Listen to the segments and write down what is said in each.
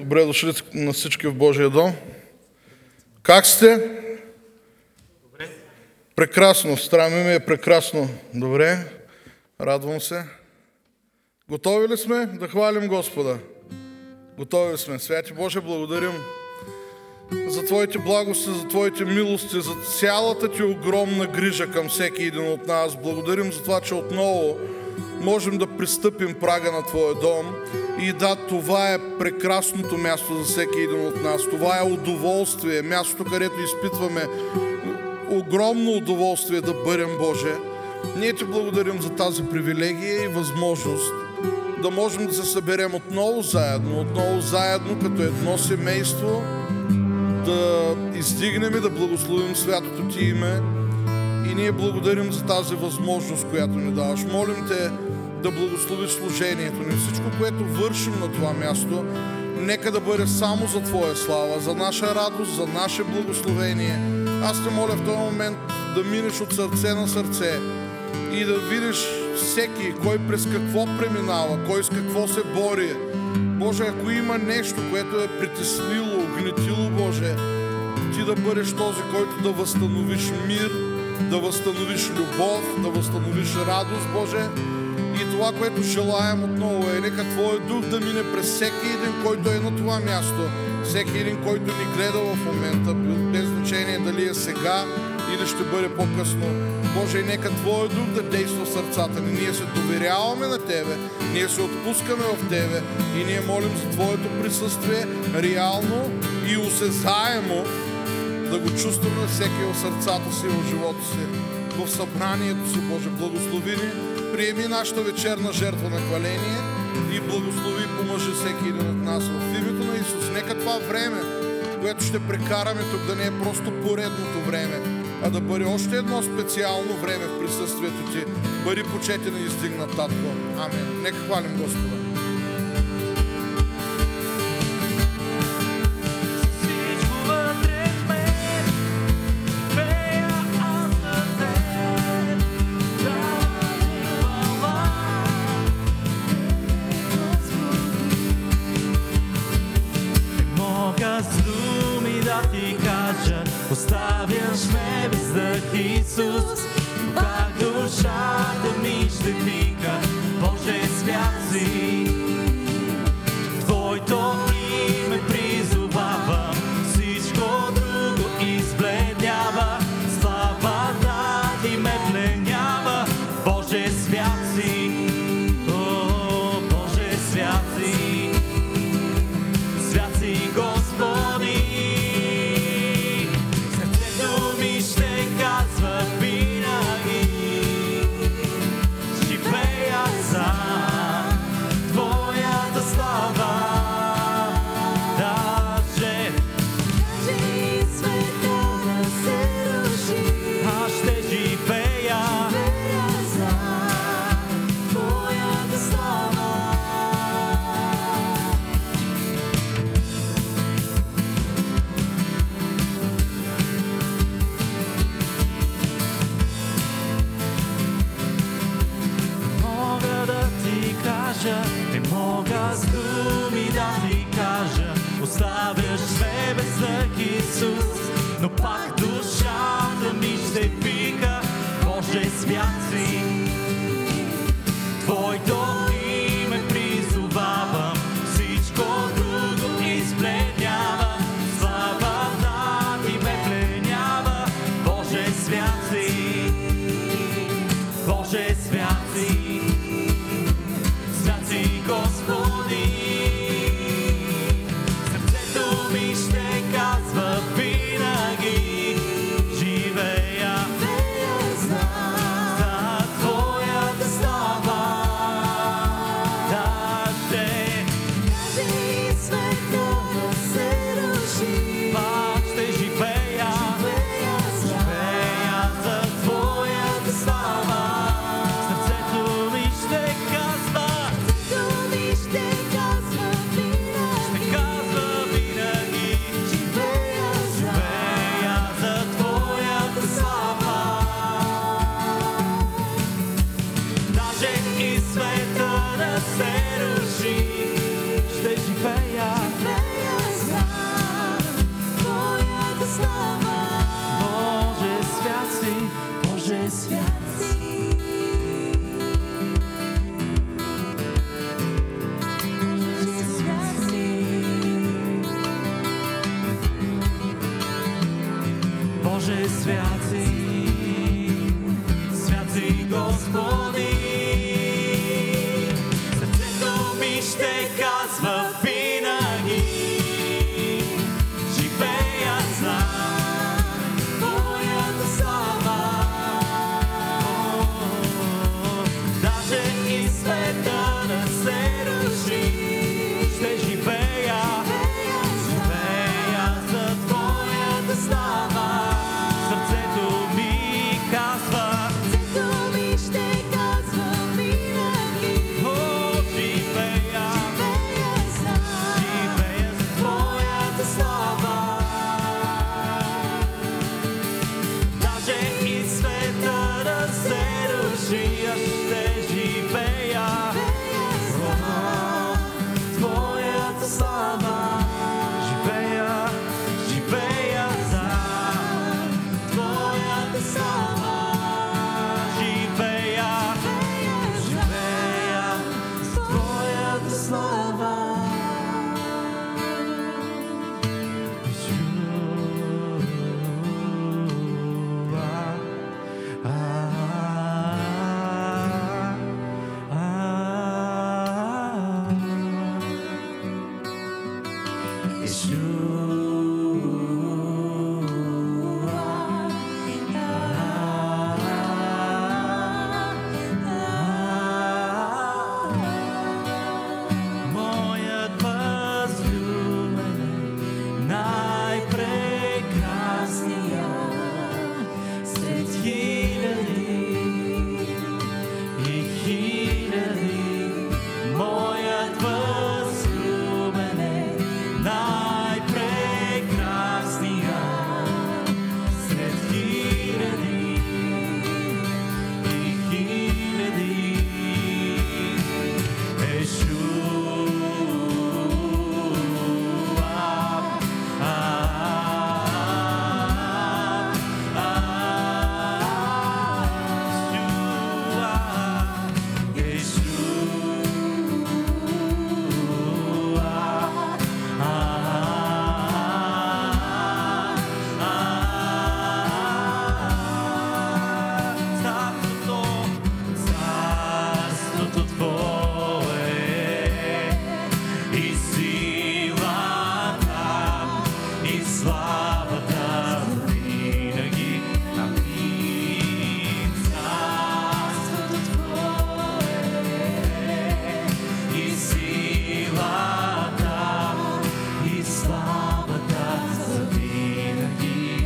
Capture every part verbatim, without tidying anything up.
Добре дошли на всички в Божия дом. Как сте? Добре. Прекрасно. Страми ми е прекрасно. Добре. Радвам се. Готови ли сме да хвалим Господа? Готови ли сме? Святи Боже, благодарим за Твоите благости, за Твоите милости, за цялата Ти огромна грижа към всеки един от нас. Благодарим за това, че отново можем да пристъпим прага на Твоя дом. И да, това е прекрасното място за всеки един от нас. Това е удоволствие, мястото, където изпитваме огромно удоволствие да бъдем, Боже. Ние Ти благодарим за тази привилегия и възможност да можем да се съберем отново заедно, отново заедно като едно семейство, да издигнем и да благословим святото Ти име. И ние благодарим за тази възможност, която ни даваш. Молим Те да благословиш служението ни. Всичко, което вършим на това място, нека да бъде само за Твоя слава, за наша радост, за наше благословение. Аз Те моля в този момент да минеш от сърце на сърце и да видиш всеки, кой през какво преминава, кой с какво се бори. Боже, ако има нещо, което е притеснило, огнетило, Боже, Ти да бъдеш този, който да възстановиш мир, да възстановиш любов, да възстановиш радост, Боже. И това, което желаем отново е, нека Твоя дух да мине през всеки един, който е на това място, всеки един, който ни гледа в момента, без значение дали е сега или ще бъде по-късно. Боже, нека Твоя дух да действа в сърцата ни. Ние се доверяваме на Тебе, ние се отпускаме в Тебе и ние молим за Твоето присъствие реално и осезаемо да го чувстваме всеки в сърцата си, в живота си, в събранието си. Боже, благослови ни, приеми нашата вечерна жертва на хваление и благослови и помъжи всеки един от нас в името на Исус. Нека това време, което ще прекараме тук, да не е просто поредното време, а да бъде още едно специално време в присъствието Ти. Бъди почетен и издигнат, Татко. Амин. Нека хвалим Господа. Оставяш ме без дъх, Исус, пак душата ми ще вика, Боже, свят си. Твоето име призовава, всичко друго избледнява, славата Ти ме пленява, Боже, свят си. О, Боже, свят си, свят си, Господи. Не мога с думи да Ти кажа, оставяш ме без дъх, Исус, но пак душата ми ще вика, Боже, свят си. Твоето име призовавам, всичко друго избледнява, славата Ти ме пленява, Боже, свят си, Боже, свят си. Господи, сърцето ми ще казва винаги, живея Боже, свят си, свят си, Господи. Сърцето ми ще казва винаги, живея за Твоята слава. Даже и света да се руши, ще живея, живея за Твоята слава. Сърцето ми казва, Сърцето ми ще казва винаги, о, живея, живея за живея за Твоята слава. Даже и света да се руши, аз ще живея за Твоята слава. Живея, живея за Твоята слава. Живея, живея за Твоята слава. Моят възлюбен, най-прекрасния сред хиляди и хиляди. Моят възлюбен е най-прекрасния сред хиляди и хиляди. Царството Твое и силата и славата винаги. Амин. Царството Твое и силата и славата винаги.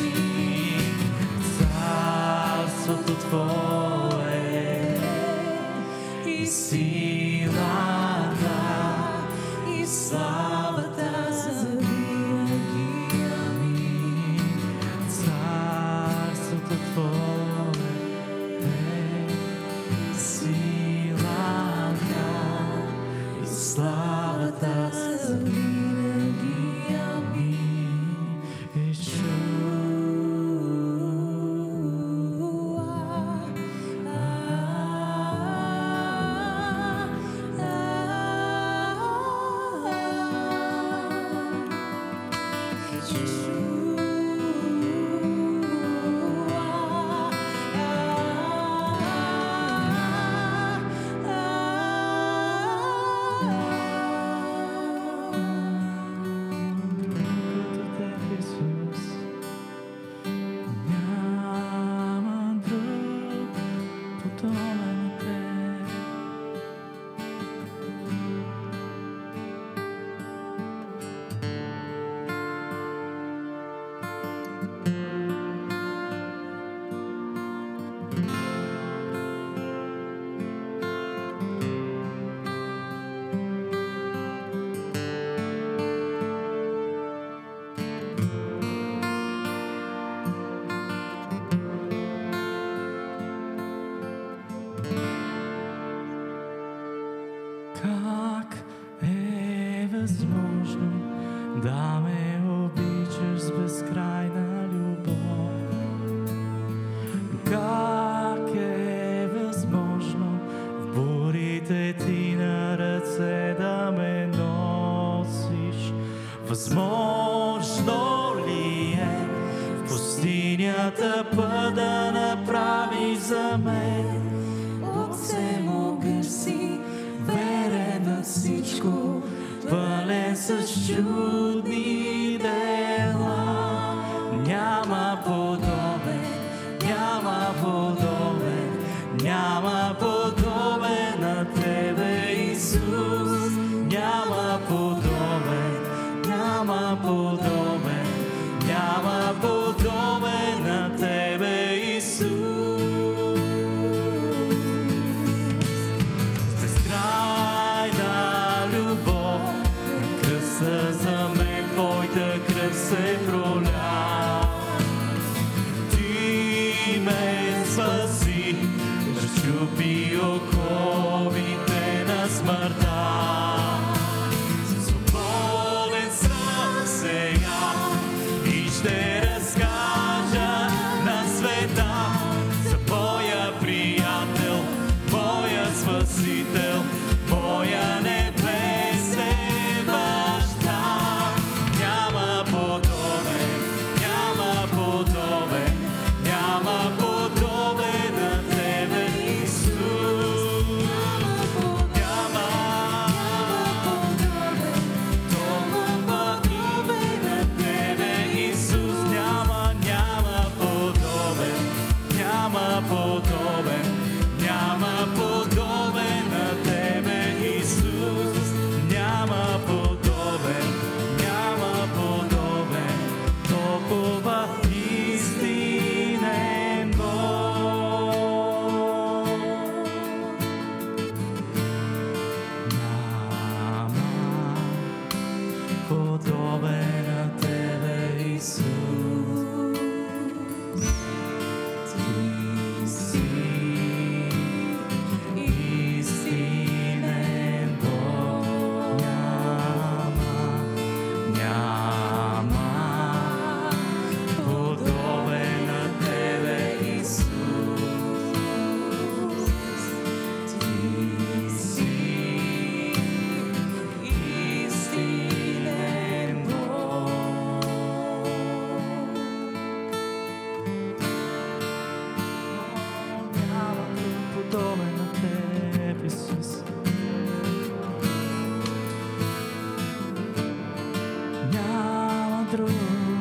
Царството Твое и силата и славата завинаги. Амин. Царството Твое и силата и славата завинаги. Амин. Няма друг подобен на Теб. Как е възможно да ме обичаш с безкрайна любов? Как е възможно в бурите ти на ръце да ме носиш? Възможно ли е в пустиня Пътя да направиш за мен. Бог всемогъщ си, верен на всичко, Пълен с чудни дела. Няма подобен, няма подобен, няма подобен на Тебе, Исус. Няма подобен, няма подобен, няма подобен на Тебе, Исус. Безкрайна любов, на кръста за мен Твоята кръв се проля. Ти ме спаси, разчупи оковите на смъртта. Свободен съм сега и ще разкажа на света за моя приятел, моя спасител, моя небесен баща. Няма подобен, няма подобен, няма подобен на Тебе, Исус. Няма толкова име на Тебе, Исус. Няма, няма подобен, няма подобен, няма подобен на Тебе, Исус. Няма подобен, няма подобен, толкова истинен Бог. Няма подобен на Тебе, Исус. Ти си истинен Бог. Няма, няма подобен на Тебе, Исус. Ти си истинен Бог. Няма друг подобен на Теб, Исус. Няма друг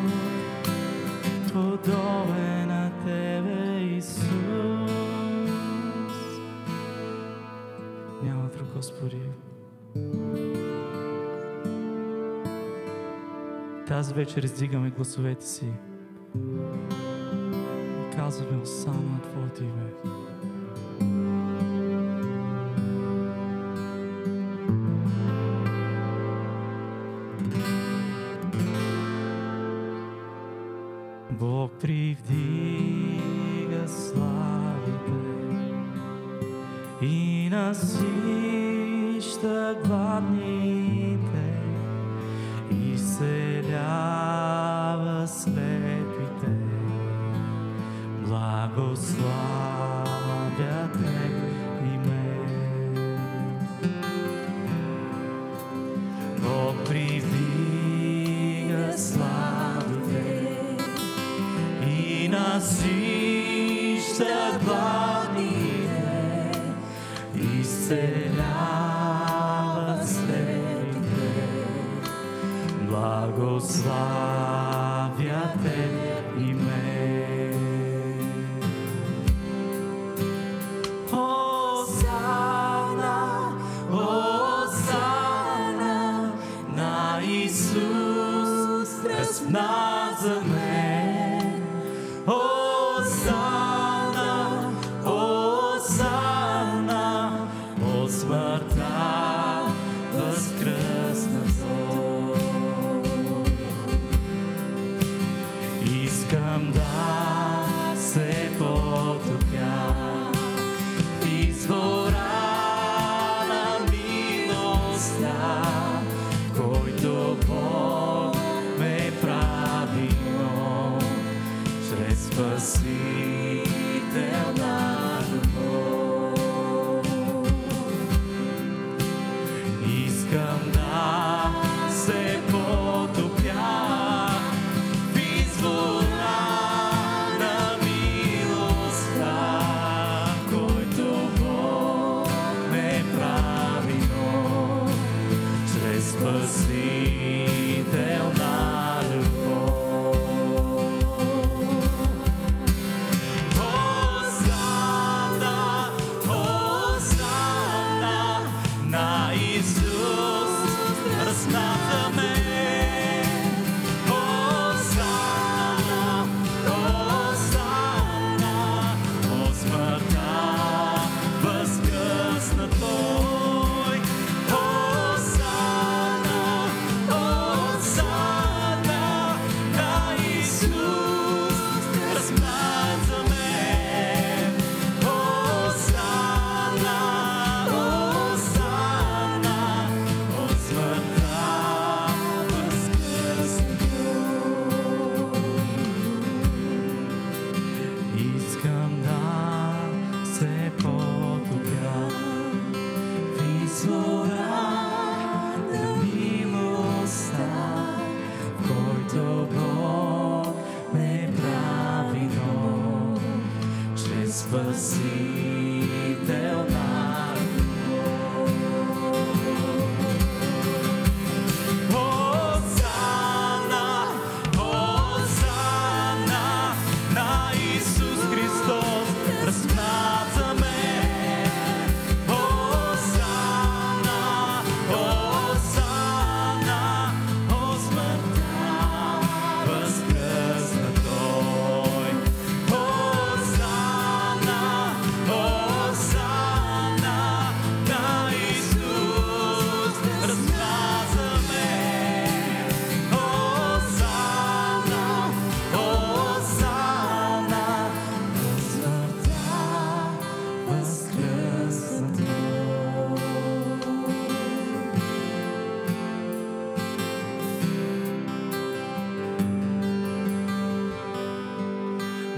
подобен на Тебе, Исус. Няма друг, Господи. Тази вечер издигаме гласовете си и казваме осана на Твоето име. Бог привдига славите и насища гладните, изцелява слепите, благославя Те име. Бог привдига славите и насища гладните, изцелява слепите, благославя Те име. Осана, осана на Исус, разпна за мен. Осана, осана, от смъртта възкръснато. Искам да се потопя в извора на милостта, който Бог ме прави нов чрез спасителна любов. Искам да се потопя в извора на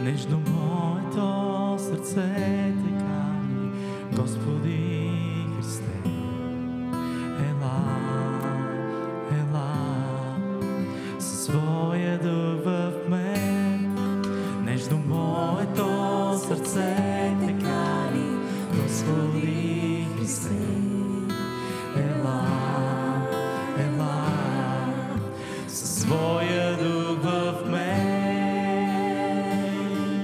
Нежно моето сърце те кани, Господи Христе. Ела, ела, със своя дух в мен. Нежно моето сърце те кани, Господи Христе. Ела, ела, със своя дух в мен.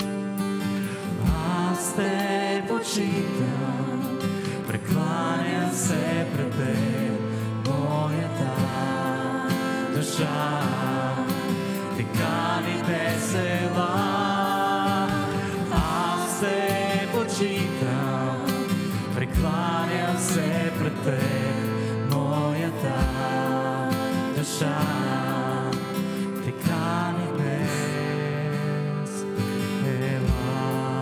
Аз те почитам, прекланям се пред теб, моята душа те кани весела. Аз те почитам, прекланям се пред теб, моята душа те кани весела.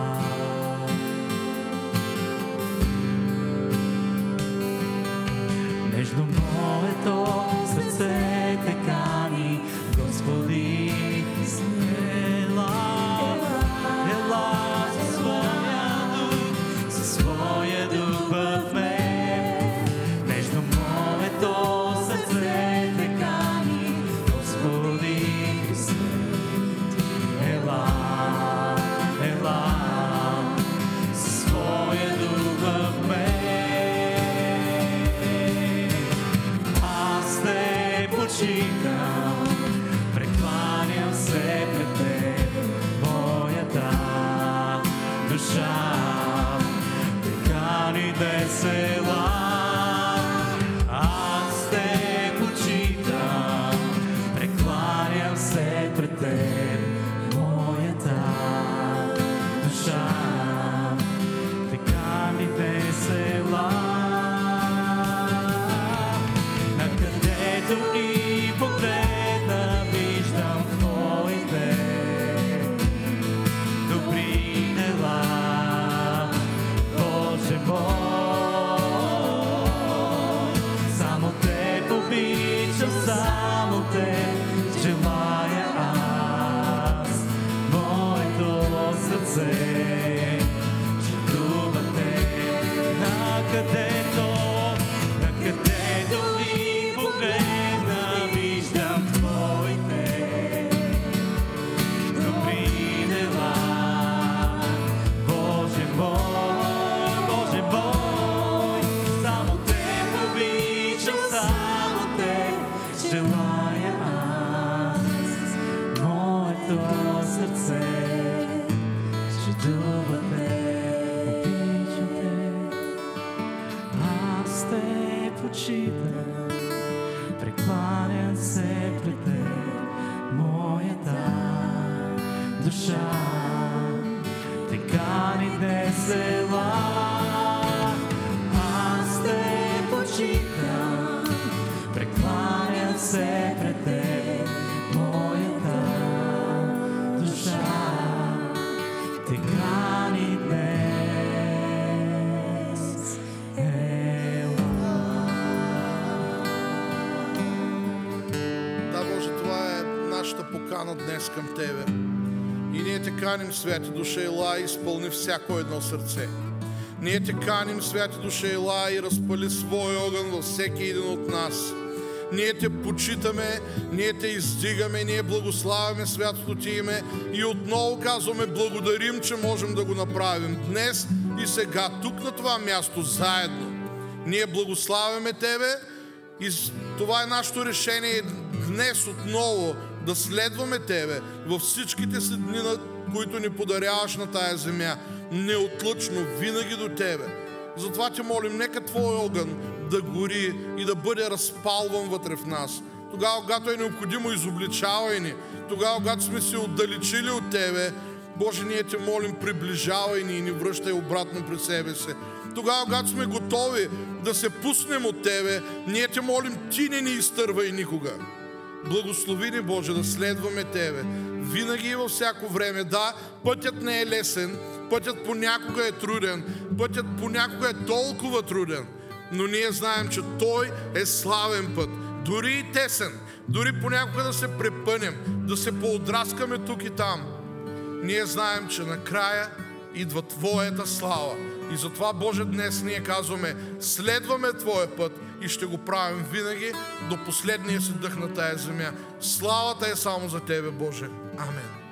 Нежно моето сърце те кани, Господи Христе. Ела, ела със своя дух, със своя дух в мен. Нежно моето сърце те кани, Господи Христе. Ела, ела със своя дух в мен. Аз те почитам, прекланям се пред теб, моята душа те кани весела. Аз те почитам, прекланям се пред теб, моята душа те кани весела. Накъдето и погледна, виждам твоите добри дела, Боже мой. Само те обичам, само те желая аз. Моето сърце чудува те. Накъдето, накъдето и погледна, виждам твоите добри дела. Боже мой, Боже мой, само те обичам, само те желая аз. Моето сърце чудува те, обичам те. Аз те почитам, прекланям се пред теб, моята душа те кани весела. Аз те почитам, прекланям се пред теб, моята душа те кани днес. Да, Боже, това е нашата покана днес към Тебе. И ние Те каним, Святи Душа, ела и изпълни всяко едно сърце. Ние Те каним, Святи Душа, ела и разпали свой огън във всеки един от нас. Ние Те почитаме, ние Те издигаме, ние благославяме святото Ти име и отново казваме благодарим, че можем да го направим днес и сега, тук на това място, заедно. Ние благославяме Тебе и това е нашето решение днес отново да следваме Тебе във всичките си дни, на които ни подаряваш на тая земя, неотлъчно, винаги до Тебе. Затова Те молим, нека Твой огън да гори и да бъде разпалван вътре в нас. Тогава, когато е необходимо, изобличавай ни. Тогава, когато сме се отдалечили от Тебе, Боже, ние Те молим, приближавай ни и ни връщай обратно при себе си. Тогава, когато сме готови да се пуснем от Тебе, ние Те молим, Ти не ни изтървай никога. Благослови ни, Боже, да следваме Тебе винаги и във всяко време. Да, пътят не е лесен, пътят понякога е труден, пътят понякога е толкова труден, но ние знаем, че Той е славен път, дори и тесен, дори понякога да се препънем, да се поотраскаме тук и там. ние знаем, че накрая идва Твоята слава. И затова, Боже, днес ние казваме, следваме Твоя път и ще го правим винаги до последния си дъх на тая земя. Славата е само за Тебе, Боже. Амен.